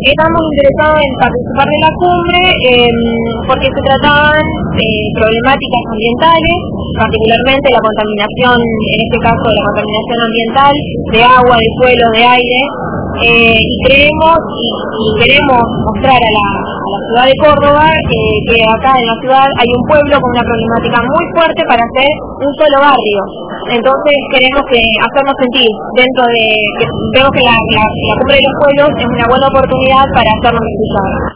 Estamos interesados en participar de la cumbre porque se trataban problemáticas ambientales, particularmente la contaminación, en este caso la contaminación ambiental, de agua, de suelo, de aire, y creemos y queremos mostrar a la ciudad de Córdoba que acá en la ciudad hay un pueblo con una problemática muy fuerte para hacer un solo barrio. Entonces queremos hacernos sentir dentro de, vemos que la cumbre de los pueblos es una buena oportunidad para hacernos escuchar.